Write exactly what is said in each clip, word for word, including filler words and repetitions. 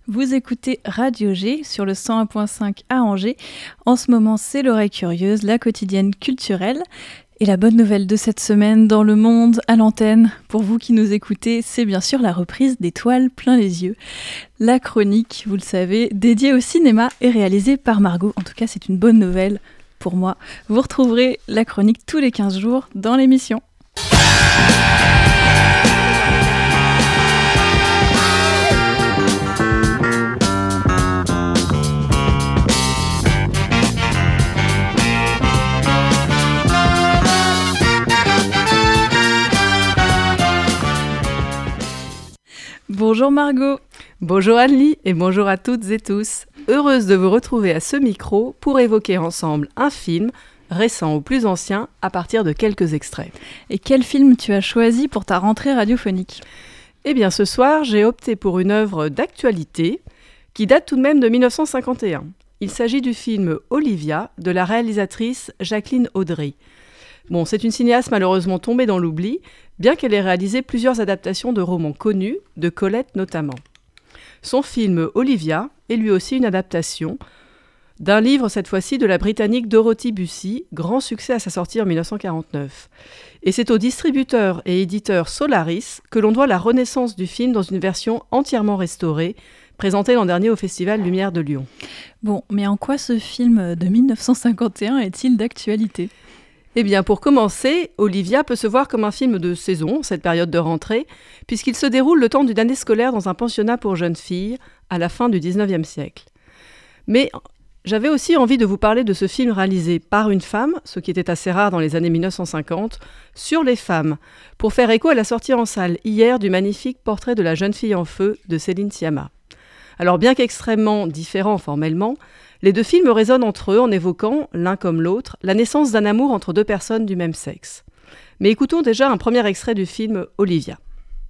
Vous écoutez Radio G sur le cent un virgule cinq à Angers. En ce moment, c'est l'oreille curieuse, la quotidienne culturelle. Et la bonne nouvelle de cette semaine dans le monde, à l'antenne, pour vous qui nous écoutez, c'est bien sûr la reprise d'Étoiles plein les yeux. La chronique, vous le savez, dédiée au cinéma et réalisée par Margot. En tout cas, c'est une bonne nouvelle pour moi. Vous retrouverez la chronique tous les quinze jours dans l'émission. Bonjour Margot. Bonjour Anne-Lie et bonjour à toutes et tous. Heureuse de vous retrouver à ce micro pour évoquer ensemble un film, récent ou plus ancien, à partir de quelques extraits. Et quel film tu as choisi pour ta rentrée radiophonique ? Eh bien ce soir, j'ai opté pour une œuvre d'actualité qui date tout de même de dix-neuf cent cinquante et un. Il s'agit du film Olivia de la réalisatrice Jacqueline Audry. Bon, c'est une cinéaste malheureusement tombée dans l'oubli, bien qu'elle ait réalisé plusieurs adaptations de romans connus, de Colette notamment. Son film Olivia est lui aussi une adaptation d'un livre, cette fois-ci de la Britannique Dorothy Bussy, grand succès à sa sortie en dix-neuf cent quarante-neuf. Et c'est au distributeur et éditeur Solaris que l'on doit la renaissance du film dans une version entièrement restaurée, présentée l'an dernier au Festival Lumière de Lyon. Bon, mais en quoi ce film de dix-neuf cent cinquante et un est-il d'actualité ? Eh bien, pour commencer, Olivia peut se voir comme un film de saison, cette période de rentrée, puisqu'il se déroule le temps d'une année scolaire dans un pensionnat pour jeunes filles, à la fin du dix-neuvième siècle. Mais j'avais aussi envie de vous parler de ce film réalisé par une femme, ce qui était assez rare dans les années dix-neuf cent cinquante, sur les femmes, pour faire écho à la sortie en salle hier du magnifique Portrait de la jeune fille en feu de Céline Sciamma. Alors, bien qu'extrêmement différents formellement, les deux films résonnent entre eux en évoquant, l'un comme l'autre, la naissance d'un amour entre deux personnes du même sexe. Mais écoutons déjà un premier extrait du film Olivia.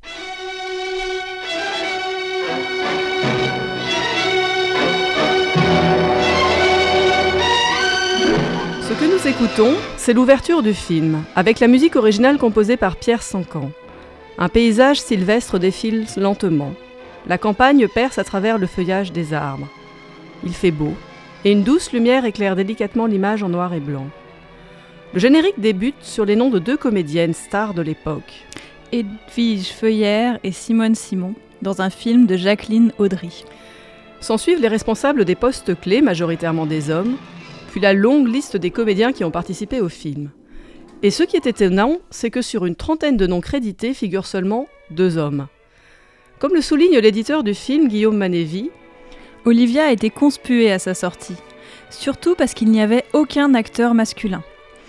Ce que nous écoutons, c'est l'ouverture du film, avec la musique originale composée par Pierre Sancan. Un paysage sylvestre défile lentement. La campagne perce à travers le feuillage des arbres. Il fait beau, et une douce lumière éclaire délicatement l'image en noir et blanc. Le générique débute sur les noms de deux comédiennes stars de l'époque. Edwige Feuillère et Simone Simon, dans un film de Jacqueline Audry. S'ensuivent les responsables des postes clés, majoritairement des hommes, puis la longue liste des comédiens qui ont participé au film. Et ce qui est étonnant, c'est que sur une trentaine de noms crédités figurent seulement deux hommes. Comme le souligne l'éditeur du film, Guillaume Manévy, Olivia a été conspuée à sa sortie, surtout parce qu'il n'y avait aucun acteur masculin.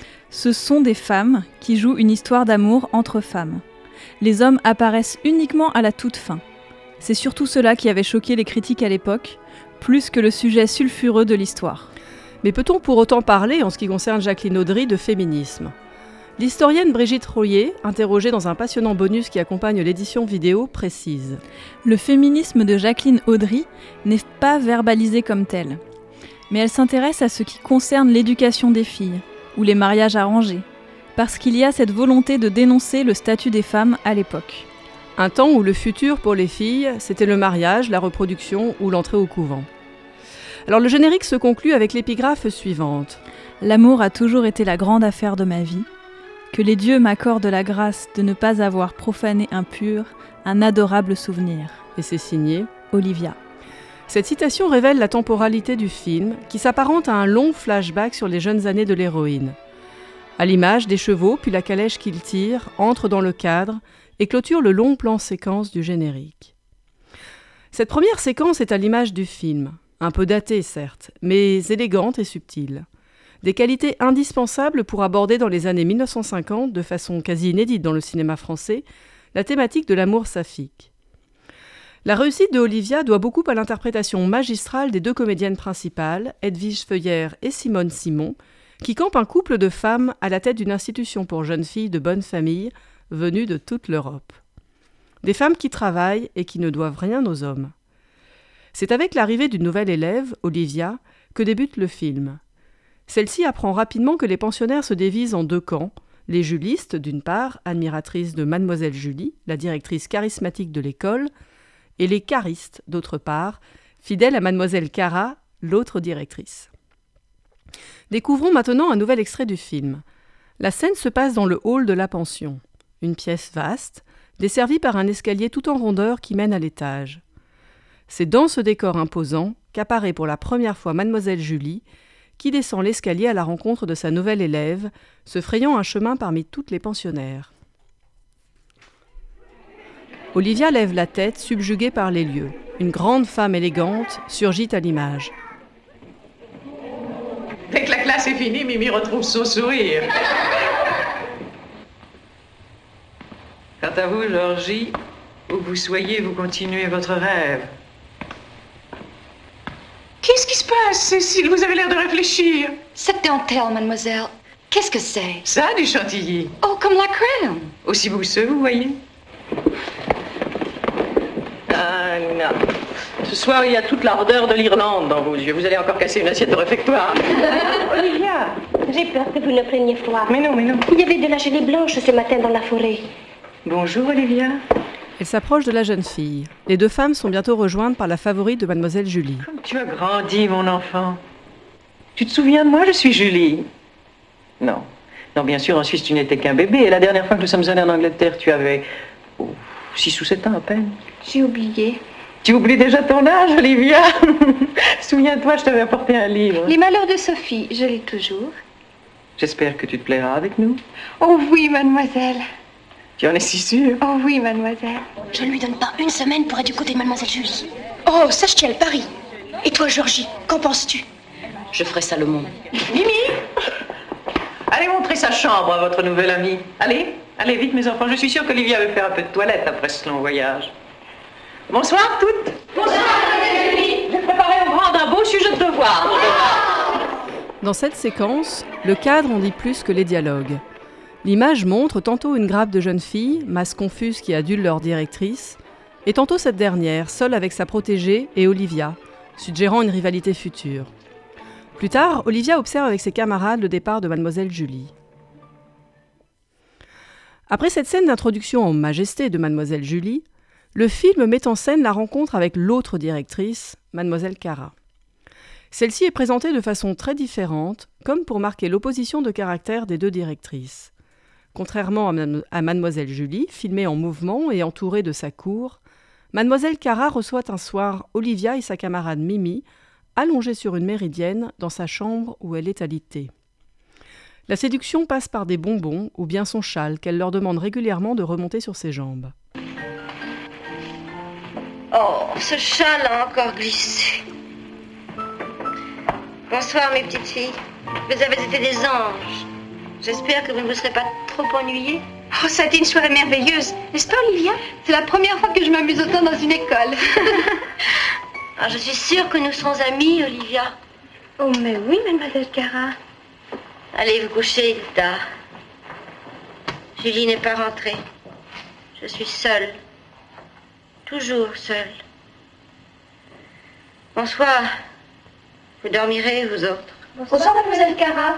Ce sont des femmes qui jouent une histoire d'amour entre femmes. Les hommes apparaissent uniquement à la toute fin. C'est surtout cela qui avait choqué les critiques à l'époque, plus que le sujet sulfureux de l'histoire. Mais peut-on pour autant parler, en ce qui concerne Jacqueline Audry, de féminisme ? L'historienne Brigitte Royer, interrogée dans un passionnant bonus qui accompagne l'édition vidéo, précise « Le féminisme de Jacqueline Audry n'est pas verbalisé comme tel, mais elle s'intéresse à ce qui concerne l'éducation des filles, ou les mariages arrangés, parce qu'il y a cette volonté de dénoncer le statut des femmes à l'époque. Un temps où le futur pour les filles, c'était le mariage, la reproduction ou l'entrée au couvent. » Alors le générique se conclut avec l'épigraphe suivante « L'amour a toujours été la grande affaire de ma vie. Que les dieux m'accordent la grâce de ne pas avoir profané impur un adorable souvenir. » Et c'est signé Olivia. Cette citation révèle la temporalité du film, qui s'apparente à un long flashback sur les jeunes années de l'héroïne. À l'image, des chevaux, puis la calèche qu'ils tirent, entrent dans le cadre et clôturent le long plan séquence du générique. Cette première séquence est à l'image du film, un peu datée certes, mais élégante et subtile. Des qualités indispensables pour aborder dans les années dix-neuf cent cinquante, de façon quasi inédite dans le cinéma français, la thématique de l'amour saphique. La réussite de Olivia doit beaucoup à l'interprétation magistrale des deux comédiennes principales, Edwige Feuillère et Simone Simon, qui campent un couple de femmes à la tête d'une institution pour jeunes filles de bonne famille venues de toute l'Europe. Des femmes qui travaillent et qui ne doivent rien aux hommes. C'est avec l'arrivée d'une nouvelle élève, Olivia, que débute le film. Celle-ci apprend rapidement que les pensionnaires se divisent en deux camps, les julistes, d'une part, admiratrices de Mademoiselle Julie, la directrice charismatique de l'école, et les caristes, d'autre part, fidèles à mademoiselle Cara, l'autre directrice. Découvrons maintenant un nouvel extrait du film. La scène se passe dans le hall de la pension, une pièce vaste, desservie par un escalier tout en rondeur qui mène à l'étage. C'est dans ce décor imposant qu'apparaît pour la première fois mademoiselle Julie, qui descend l'escalier à la rencontre de sa nouvelle élève, se frayant un chemin parmi toutes les pensionnaires. Olivia lève la tête, subjuguée par les lieux. Une grande femme élégante surgit à l'image. Dès que la classe est finie, Mimi retrouve son sourire. Quant à vous, Georgie, où vous soyez, vous continuez votre rêve. Qu'est-ce qui se passe, Cécile? Vous avez l'air de réfléchir. Cette dentelle, mademoiselle, qu'est-ce que c'est? Ça, du chantilly. Oh, comme la crème. Aussi mousseux, vous voyez. Ah non. Ce soir, il y a toute l'ardeur de l'Irlande dans vos yeux. Vous allez encore casser une assiette de réfectoire. Olivia, j'ai peur que vous ne preniez froid. Mais non, mais non. Il y avait de la gelée blanche ce matin dans la forêt. Bonjour, Olivia. Elle s'approche de la jeune fille. Les deux femmes sont bientôt rejointes par la favorite de mademoiselle Julie. Comme tu as grandi, mon enfant. Tu te souviens de moi? Je suis Julie. Non. Non, bien sûr, en Suisse, tu n'étais qu'un bébé. Et la dernière fois que nous sommes allés en Angleterre, tu avais oh, six ou sept ans à peine. J'ai oublié. Tu oublies déjà ton âge, Olivia? Souviens-toi, je t'avais apporté un livre. Les malheurs de Sophie, je l'ai toujours. J'espère que tu te plairas avec nous. Oh oui, mademoiselle. Tu en es si sûre? Oh oui, mademoiselle. Je ne lui donne pas une semaine pour être du côté de mademoiselle Julie. Oh, ça je tiens le pari. Et toi, Georgie, qu'en penses-tu? Je ferai ça le monde. Mimi! Allez montrer sa chambre à votre nouvelle amie. Allez, allez vite mes enfants. Je suis sûre qu'Olivia veut faire un peu de toilette après ce long voyage. Bonsoir toutes. Bonsoir, mademoiselle Julie. J'ai préparé au grand un beau sujet de devoir. Dans cette séquence, le cadre en dit plus que les dialogues. L'image montre tantôt une grappe de jeunes filles, masse confuse qui adule leur directrice, et tantôt cette dernière, seule avec sa protégée et Olivia, suggérant une rivalité future. Plus tard, Olivia observe avec ses camarades le départ de mademoiselle Julie. Après cette scène d'introduction en majesté de mademoiselle Julie, le film met en scène la rencontre avec l'autre directrice, mademoiselle Cara. Celle-ci est présentée de façon très différente, comme pour marquer l'opposition de caractère des deux directrices. Contrairement à mademoiselle Julie, filmée en mouvement et entourée de sa cour, mademoiselle Cara reçoit un soir Olivia et sa camarade Mimi, allongée sur une méridienne dans sa chambre où elle est alitée. La séduction passe par des bonbons ou bien son châle qu'elle leur demande régulièrement de remonter sur ses jambes. Oh, ce châle a encore glissé. Bonsoir, mes petites filles. Vous avez été des anges. J'espère que vous ne vous serez pas trop ennuyées. Oh, ça a été une soirée merveilleuse. N'est-ce pas, Olivia? C'est la première fois que je m'amuse autant dans une école. Ah, je suis sûre que nous serons amies, Olivia. Oh, mais oui, mademoiselle Cara. Allez vous coucher, il est tard. Julie n'est pas rentrée. Je suis seule. Toujours seule. Bonsoir. Vous dormirez, vous autres. Bonsoir, mademoiselle Cara.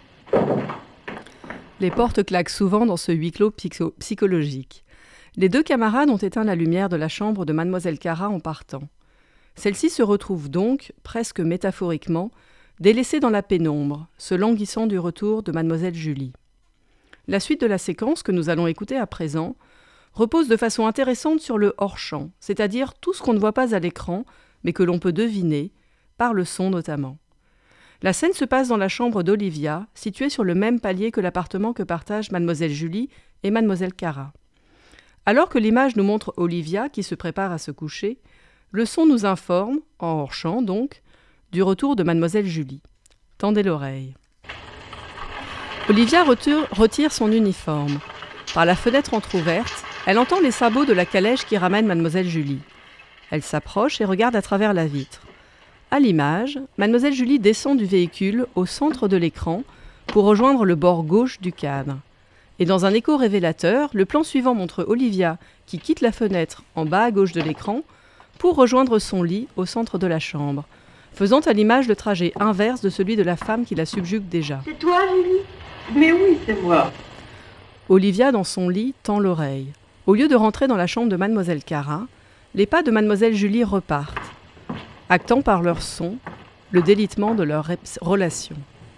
Les portes claquent souvent dans ce huis clos psycho- psychologique. Les deux camarades ont éteint la lumière de la chambre de mademoiselle Cara en partant. Celle-ci se retrouve donc, presque métaphoriquement, délaissée dans la pénombre, se languissant du retour de mademoiselle Julie. La suite de la séquence que nous allons écouter à présent repose de façon intéressante sur le hors-champ, c'est-à-dire tout ce qu'on ne voit pas à l'écran, mais que l'on peut deviner, par le son notamment. La scène se passe dans la chambre d'Olivia, située sur le même palier que l'appartement que partagent mademoiselle Julie et mademoiselle Cara. Alors que l'image nous montre Olivia qui se prépare à se coucher, le son nous informe, en hors-champ donc, du retour de mademoiselle Julie. Tendez l'oreille. Olivia retire, retire son uniforme. Par la fenêtre entr'ouverte, elle entend les sabots de la calèche qui ramène mademoiselle Julie. Elle s'approche et regarde à travers la vitre. À l'image, mademoiselle Julie descend du véhicule au centre de l'écran pour rejoindre le bord gauche du cadre. Et dans un écho révélateur, le plan suivant montre Olivia qui quitte la fenêtre en bas à gauche de l'écran pour rejoindre son lit au centre de la chambre, faisant à l'image le trajet inverse de celui de la femme qui la subjugue déjà. C'est toi, Julie? Mais oui, c'est moi. Olivia, dans son lit, tend l'oreille. Au lieu de rentrer dans la chambre de mademoiselle Cara, les pas de Mademoiselle Julie repartent, actant par leur son le délitement de leur rep- relation.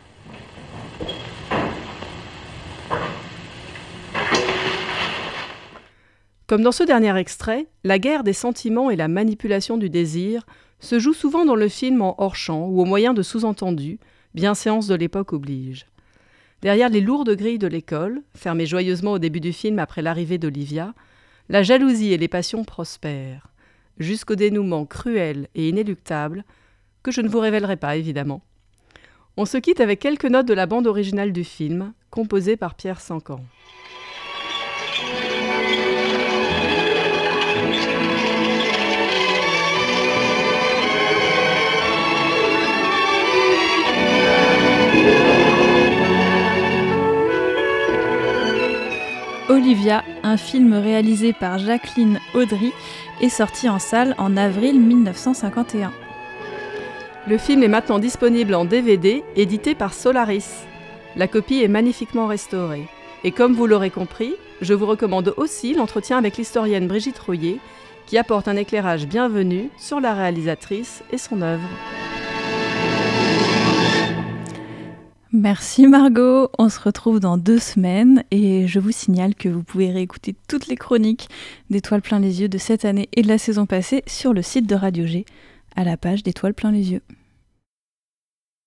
Comme dans ce dernier extrait, la guerre des sentiments et la manipulation du désir se jouent souvent dans le film en hors-champ ou au moyen de sous-entendus, bienséance de l'époque oblige. Derrière les lourdes grilles de l'école, fermées joyeusement au début du film après l'arrivée d'Olivia, la jalousie et les passions prospèrent, jusqu'au dénouement cruel et inéluctable, que je ne vous révélerai pas évidemment. On se quitte avec quelques notes de la bande originale du film, composée par Pierre Sancan. Olivia, un film réalisé par Jacqueline Audry, est sorti en salle en avril mille neuf cent cinquante et un. Le film est maintenant disponible en D V D, édité par Solaris. La copie est magnifiquement restaurée. Et comme vous l'aurez compris, je vous recommande aussi l'entretien avec l'historienne Brigitte Rouillet, qui apporte un éclairage bienvenu sur la réalisatrice et son œuvre. Merci Margot, on se retrouve dans deux semaines et je vous signale que vous pouvez réécouter toutes les chroniques d'Étoiles plein les yeux de cette année et de la saison passée sur le site de Radio G, à la page d'Étoiles plein les yeux.